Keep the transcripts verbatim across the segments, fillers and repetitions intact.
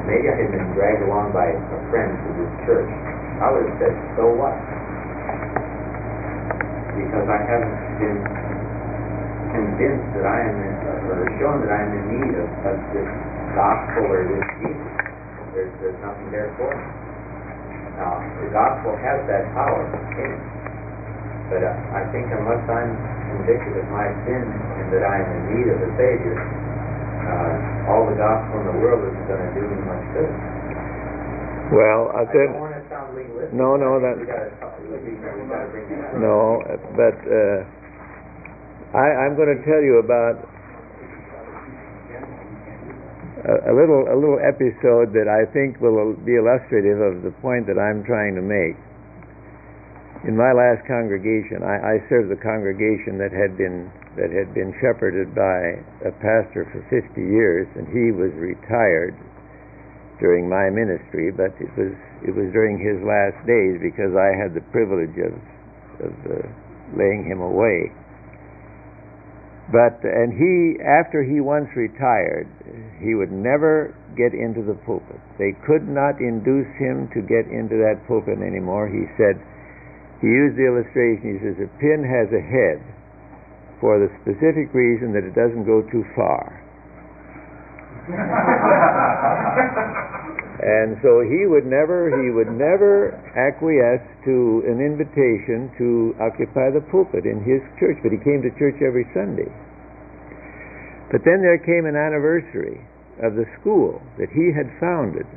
maybe I had been dragged along by a friend to this church. I would have said, so what? Because I haven't been convinced that I am in, or shown that I am in need of, of this gospel or this Jesus. There's, there's nothing there for me. Now, the gospel has that power in it. But uh, I think unless I'm convicted of my sin and that I am in need of a Savior, uh, all the gospel in the world isn't going to do me much good. Well, I said, don't want to sound legalistic. no, no, that, we gotta, we, we gotta bring that up. no, but uh, I, I'm going to tell you about a, a little, a little episode that I think will be illustrative of the point that I'm trying to make. In my last congregation, I, I served the congregation that had been that had been shepherded by a pastor for fifty years, and he was retired during my ministry, but it was it was during his last days because I had the privilege of of uh, laying him away. But and he, after he once retired, he would never get into the pulpit. They could not induce him to get into that pulpit anymore. He said. He used the illustration, he says, a pin has a head for the specific reason that it doesn't go too far. And so he would never, he would never acquiesce to an invitation to occupy the pulpit in his church, but he came to church every Sunday. But then there came an anniversary of the school that he had founded.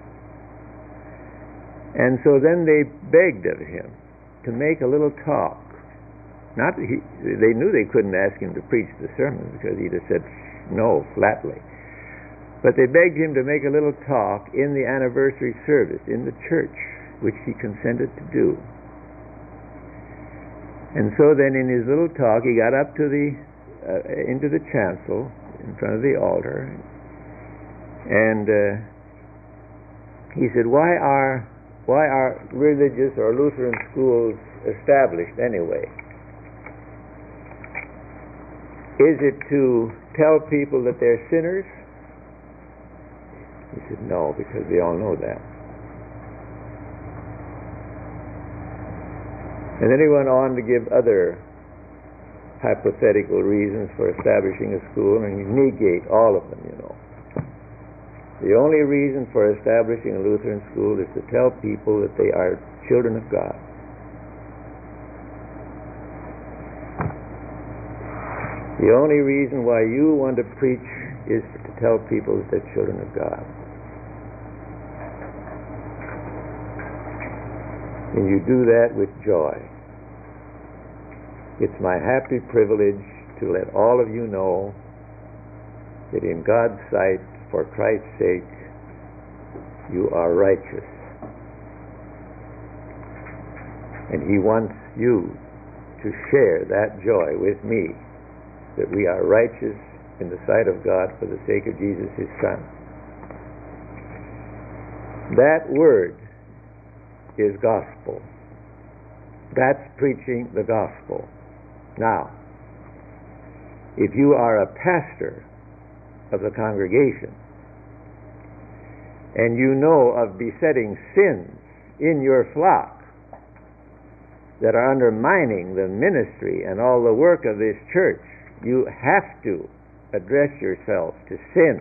And so then they begged of him to make a little talk. Not he, they knew they couldn't ask him to preach the sermon because he'd have said no flatly. But they begged him to make a little talk in the anniversary service in the church, which he consented to do. And so then in his little talk he got up to the uh, into the chancel in front of the altar, and uh, he said, "Why are Why are religious or Lutheran schools established anyway? Is it to tell people that they're sinners?" He said, "No, because they all know that." And then he went on to give other hypothetical reasons for establishing a school, and he negate all of them, you know. The only reason for establishing a Lutheran school is to tell people that they are children of God. The only reason why you want to preach is to tell people that they're children of God. And you do that with joy. It's my happy privilege to let all of you know that in God's sight, for Christ's sake, you are righteous. And He wants you to share that joy with me, that we are righteous in the sight of God for the sake of Jesus, His Son. That word is gospel. That's preaching the gospel. Now, if you are a pastor of the congregation, and you know of besetting sins in your flock that are undermining the ministry and all the work of this church, you have to address yourself to sin.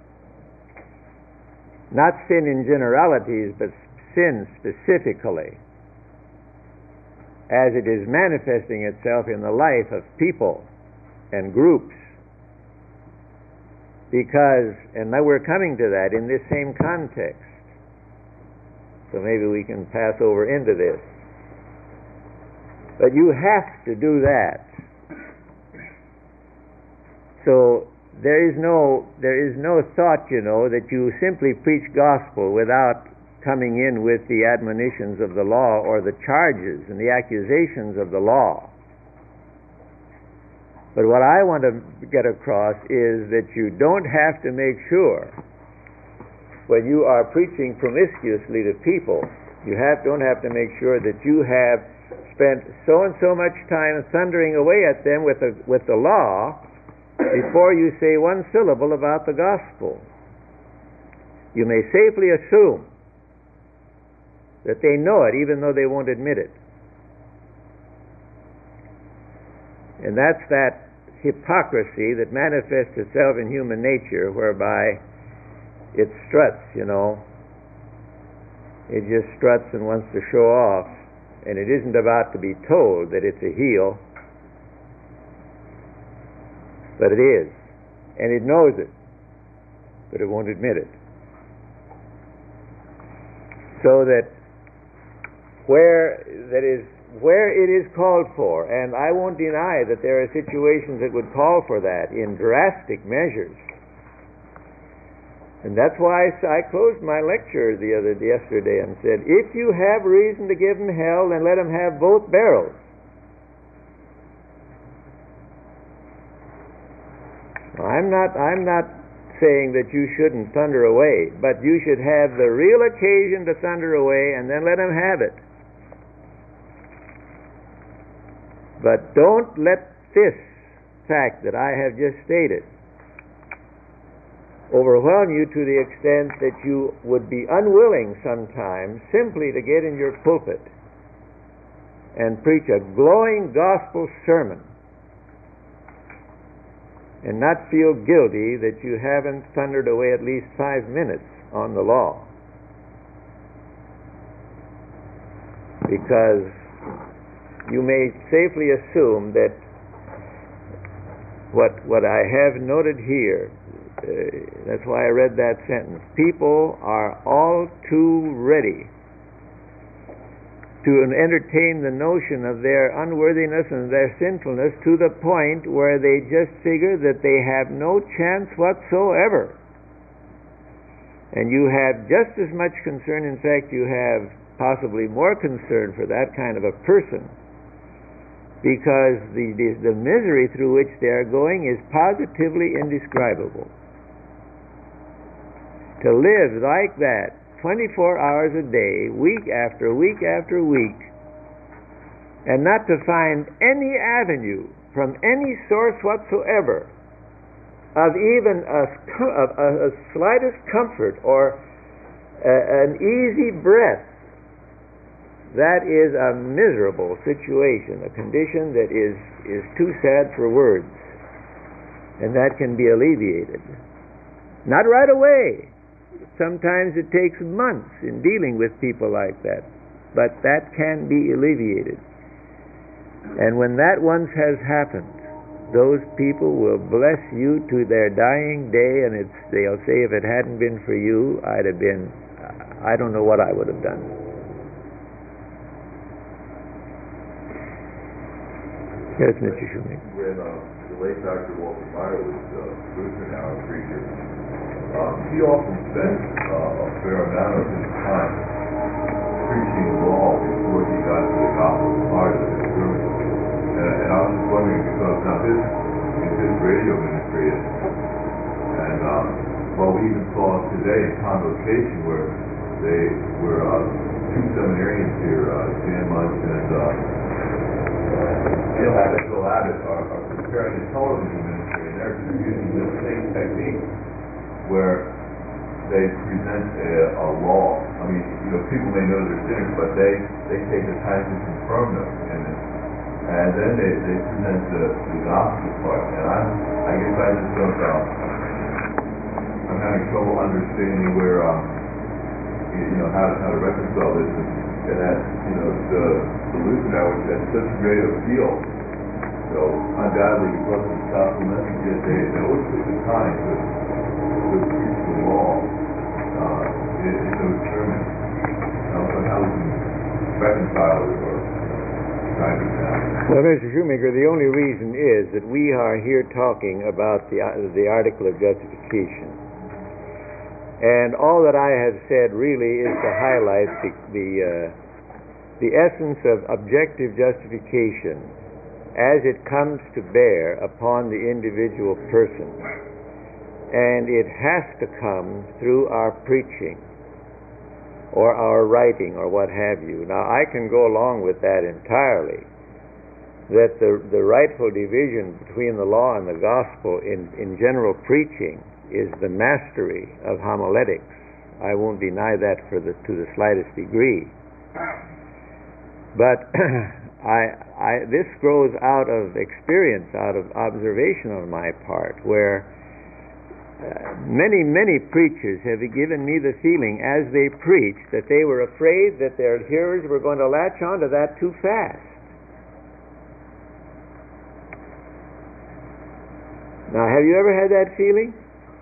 Not sin in generalities, but sin specifically, as it is manifesting itself in the life of people and groups. Because, and now we're coming to that in this same context, so maybe we can pass over into this. But you have to do that. So there is no there is no thought, you know, that you simply preach gospel without coming in with the admonitions of the law or the charges and the accusations of the law. But what I want to get across is that you don't have to make sure when you are preaching promiscuously to people, you have, don't have to make sure that you have spent so and so much time thundering away at them with the, with the law before you say one syllable about the gospel. you may safely assume that they know it even though they won't admit it. And that's that hypocrisy that manifests itself in human nature, whereby it struts, you know. It just struts and wants to show off, and it isn't about to be told that it's a heel, but it is, and it knows it, but it won't admit it. So that where that is where it is called for, and I won't deny that there are situations that would call for that in drastic measures. And that's why I closed my lecture the other yesterday and said, if you have reason to give them hell, then let them have both barrels. I'm not I'm not saying that you shouldn't thunder away, but you should have the real occasion to thunder away and then let them have it. But don't let this fact that I have just stated overwhelm you to the extent that you would be unwilling sometimes simply to get in your pulpit and preach a glowing gospel sermon and not feel guilty that you haven't thundered away at least five minutes on the law. Because you may safely assume that what what I have noted here, uh, that's why I read that sentence, people are all too ready to entertain the notion of their unworthiness and their sinfulness to the point where they just figure that they have no chance whatsoever. And you have just as much concern, in fact you have possibly more concern for that kind of a person, because the, the, the misery through which they are going is positively indescribable. To live like that twenty-four hours a day, week after week after week, and not to find any avenue from any source whatsoever of even a, of a, a slightest comfort or a, an easy breath, that is a miserable situation, a condition that is, is too sad for words, and that can be alleviated. Not right away. Sometimes it takes months in dealing with people like that, but that can be alleviated. And when that once has happened, those people will bless you to their dying day, and it's, they'll say, if it hadn't been for you, I'd have been, I don't know what I would have done. Yes, Mister Shoemaker. When uh, the late Doctor Walter Meyer was a Lutheran hour preacher, um, he often spent uh, a fair amount of his time preaching law before he got to the gospel part of his sermon. And, and I was just wondering, because now his, in his radio ministry, is, and um, well, we even saw today in Convocation where they were uh, two seminarians here, uh, Dan Munch and uh, Bill Abbott, Bill Abbott are, are preparing a television ministry, and they're using this same technique where they present a, a law. I mean, you know, people may know they're sinners, but they, they take the time to confirm them in it. And then they, they present the, the gospel part. And I, I guess I just don't, uh, I'm having trouble understanding where, um, you know, how to, how to reconcile this. And, and that, you know, the, the Lutheran hour has such great appeal. So undoubtedly, because of the gospel message, yet they, they always took the time to, to preach the law uh, in, in those sermons. Now, so how we can reconcile it or try to down. Well, Mister Shoemaker, the only reason is that we are here talking about the the article of justification. And all that I have said really is to highlight the the, uh, the essence of objective justification as it comes to bear upon the individual person. And it has to come through our preaching or our writing or what have you. Now, I can go along with that entirely, that the, the rightful division between the law and the gospel in, in general preaching is the mastery of homiletics, I won't deny that for the, to the slightest degree. But I, I, this grows out of experience, out of observation on my part, where uh, many, many preachers have given me the feeling as they preached that they were afraid that their hearers were going to latch onto that too fast. Now, have you ever had that feeling?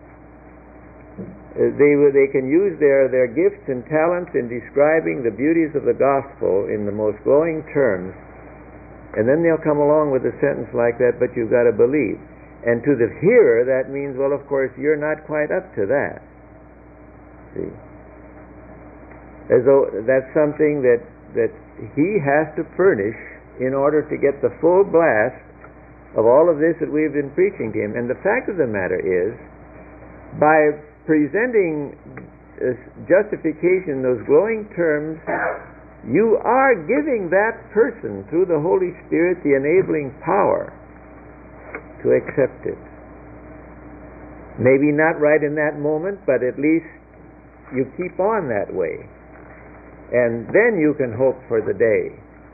Uh, they they can use their, their gifts and talents in describing the beauties of the gospel in the most glowing terms, and then they'll come along with a sentence like that, but you've got to believe. And to the hearer, that means, well, of course, you're not quite up to that. See? As though that's something that, that he has to furnish in order to get the full blast of all of this that we've been preaching to him. And the fact of the matter is, by presenting uh, justification in those glowing terms, you are giving that person, through the Holy Spirit, the enabling power to accept it. Maybe not right in that moment, but at least you keep on that way. And then you can hope for the day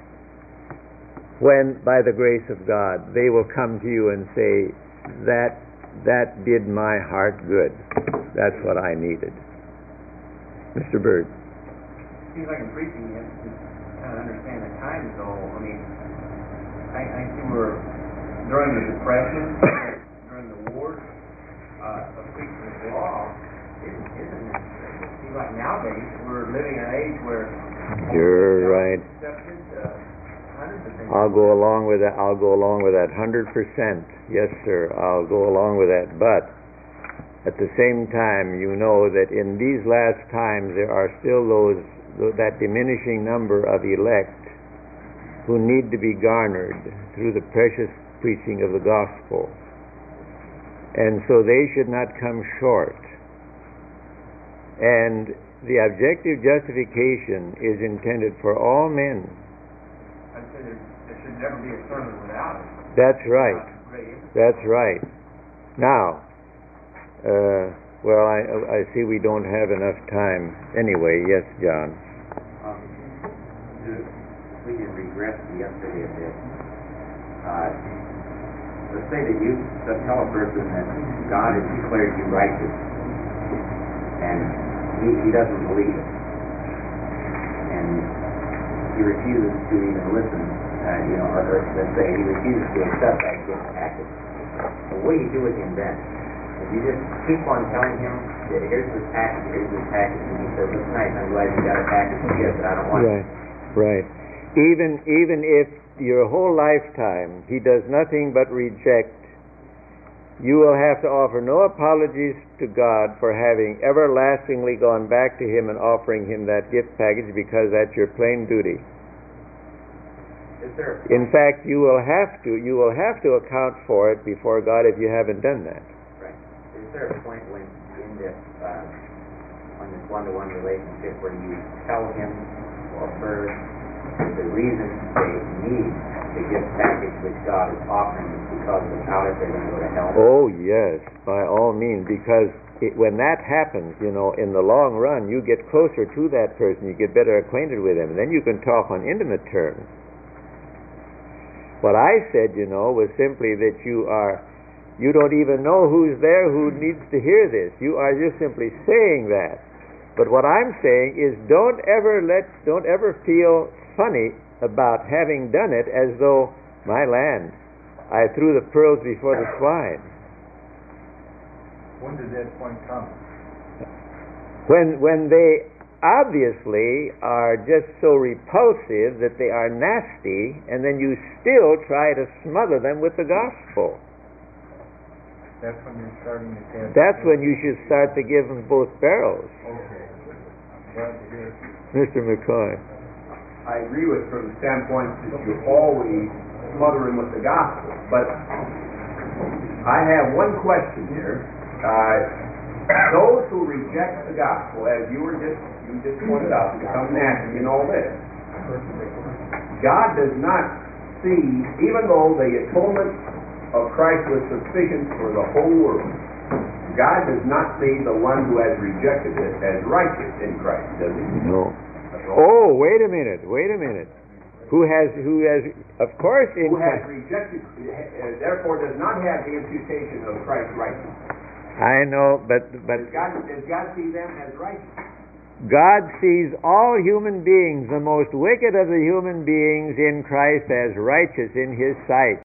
when, by the grace of God, they will come to you and say, that that did my heart good. That's what I needed. Mister Bird. Seems like in preaching you have to kind of understand the time zone. I mean, I, I think we're during the Depression, during the wars, uh, of preaching law isn't, isn't necessary. It seems like nowadays we're living in an age where you're right. Accepted, uh, hundreds of things. I'll go along with that. I'll go along with that hundred percent. Yes, sir. I'll go along with that. But at the same time, you know that in these last times there are still those that diminishing number of elect who need to be garnered through the precious preaching of the gospel, and so they should not come short. And the objective justification is intended for all men. I'd say there, there should never be a sermon without it. That's right. That's right. Now, uh, well, I, I see we don't have enough time. Anyway, yes, John. Um, to, we can regress to yesterday a bit. Uh, let's say that you tell a person that God has declared you righteous, and he, he doesn't believe it, and he refuses to even listen. Uh, you know, or, or let's say he refuses to accept that gift package. So what do you do with him then? If you just keep on telling him that here's this package, here's this package, and he says, it's nice, I'm glad you got a package of gifts, but I don't want it. Right, right. Even, even if your whole lifetime he does nothing but reject, you will have to offer no apologies to God for having everlastingly gone back to him and offering him that gift package, because that's your plain duty. Is there In fact, you will have to you will have to account for it before God if you haven't done that. Right. Is there a point when in this uh, on this one-to-one relationship where you tell him or her the reason they need the gift package which God is offering is because without it they're going to go to hell? Oh yes, by all means, because it, when that happens, you know, in the long run, you get closer to that person, you get better acquainted with him, and then you can talk on intimate terms. What I said, you know, was simply that you are, you don't even know who's there who needs to hear this. You are just simply saying that. But what I'm saying is, don't ever let, don't ever feel funny about having done it as though, my land, I threw the pearls before the swine. When did that point come? When, when they obviously are just so repulsive that they are nasty, and then you still try to smother them with the gospel. That's when you're starting to cast. That's when you should start to give them both barrels. Okay. I'm glad to hear it. Mister McCoy. I agree with from the standpoint that you always smother him with the gospel. But I have one question here. Uh, those who reject the gospel, as you were just you just pointed out, become nasty and all this. God does not see, even though the atonement of Christ was sufficient for the whole world, God does not see the one who has rejected it as righteous in Christ, does he? No. Oh, wait a minute, wait a minute. Who has, who has, of course, in Who has rejected, uh, therefore does not have the imputation of Christ's righteousness. I know, but but Does God, does God see them as righteous? God sees all human beings, the most wicked of the human beings, in Christ as righteous in His sight.